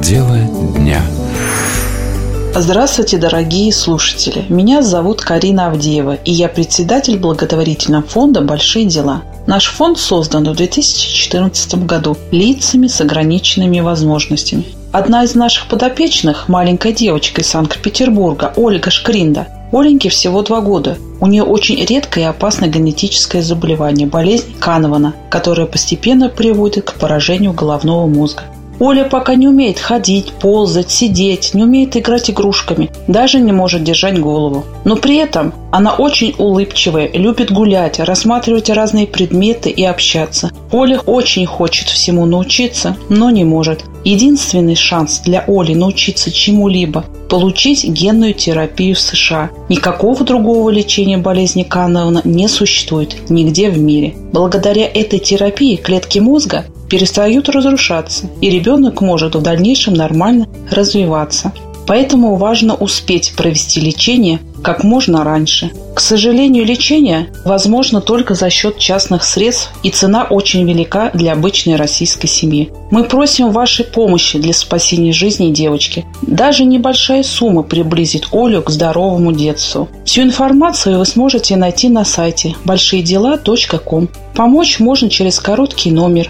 Дело дня. Здравствуйте, дорогие слушатели! Меня зовут Карина Авдеева, и я председатель благотворительного фонда «Большие дела». Наш фонд создан в 2014 году лицами с ограниченными возможностями. Одна из наших подопечных, маленькая девочка из Санкт-Петербурга, Ольга Шкринда. Оленьке всего 2 года. У нее очень редкое и опасное генетическое заболевание – болезнь Канована, которая постепенно приводит к поражению головного мозга. Оля пока не умеет ходить, ползать, сидеть, не умеет играть игрушками, даже не может держать голову. Но при этом она очень улыбчивая, любит гулять, рассматривать разные предметы и общаться. Оля очень хочет всему научиться, но не может. Единственный шанс для Оли научиться чему-либо – получить генную терапию в США. Никакого другого лечения болезни Канована не существует нигде в мире. Благодаря этой терапии клетки мозга перестают разрушаться, и ребенок может в дальнейшем нормально развиваться. Поэтому важно успеть провести лечение как можно раньше. К сожалению, лечение возможно только за счет частных средств, и цена очень велика для обычной российской семьи. Мы просим вашей помощи для спасения жизни девочки. Даже небольшая сумма приблизит Олю к здоровому детству. Всю информацию вы сможете найти на сайте большиедела.ком. Помочь можно через короткий номер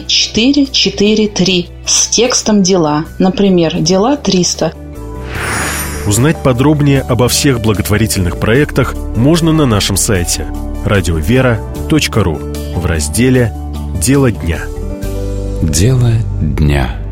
3443 с текстом «Дела». Например, «Дела 300». Узнать подробнее обо всех благотворительных проектах можно на нашем сайте radiovera.ru в разделе «Дело дня». Дело дня.